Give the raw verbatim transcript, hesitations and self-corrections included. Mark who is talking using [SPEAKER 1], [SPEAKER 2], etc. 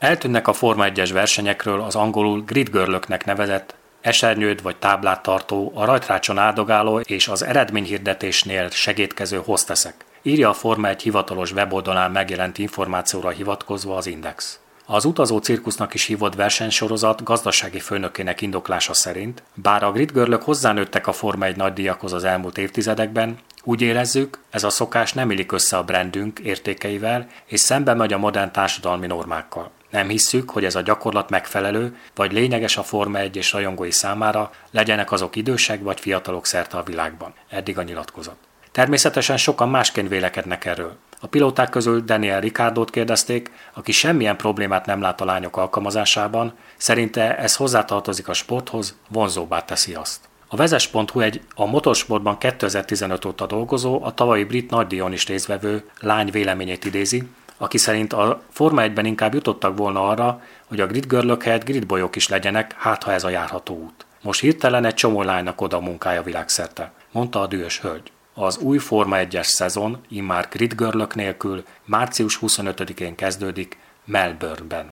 [SPEAKER 1] Eltűnnek a Forma egyes versenyekről az angolul grid girlöknek nevezett, esernyőt vagy táblát tartó, a rajtrácson áldogáló és az eredményhirdetésnél segédkező hosteszek, írja a Forma egy hivatalos weboldalán megjelent információra hivatkozva az Index. Az utazó cirkusznak is hívott versenysorozat gazdasági főnökének indoklása szerint, bár a grid girlök hozzánőttek a Forma egy nagydíjakhoz az elmúlt évtizedekben, úgy érezzük, ez a szokás nem illik össze a brandünk értékeivel, és szembe megy a modern társadalmi normákkal. Nem hisszük, hogy ez a gyakorlat megfelelő, vagy lényeges a Forma egy és rajongói számára, legyenek azok idősek vagy fiatalok szerte a világban. Eddig a nyilatkozat. Természetesen sokan másként vélekednek erről. A pilóták közül Daniel Ricciardót kérdezték, aki semmilyen problémát nem lát a lányok alkalmazásában, szerinte ez hozzátartozik a sporthoz, vonzóbbá teszi azt. A vezes pont hu egy a motorsportban kétezer-tizenöt óta dolgozó, a tavalyi brit nagydíjon is résztvevő lány véleményét idézi, aki szerint a Forma egyben inkább jutottak volna arra, hogy a grid girlök helyett gridbolyok is legyenek, hát ha ez a járható út. Most hirtelen egy csomó lánynak oda a munkája világszerte, mondta a dühös hölgy. Az új Forma egyes szezon immár grid girlök nélkül március huszonötödikén kezdődik Melbourneben.